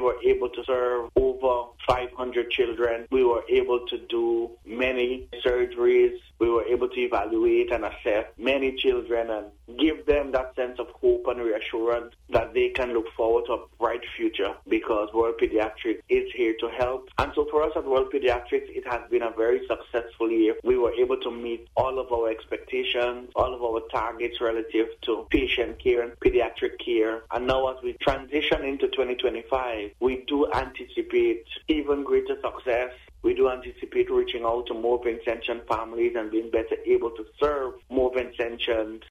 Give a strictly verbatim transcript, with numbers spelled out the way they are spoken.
were able to serve over five hundred children. We were able to do many surgeries. We were able to evaluate and assess many children and give them that sense of hope and reassurance that they can look forward to a bright future because World Pediatrics is here to help. And so for us at World Pediatrics, it has been a very successful year. We were able to meet all of our expectations, all of our targets relative to patient care and pediatric care. And now as we transition into twenty twenty-five, we do anticipate even greater success. We do anticipate reaching out to more Vincentian families and being better able to serve more Vincentians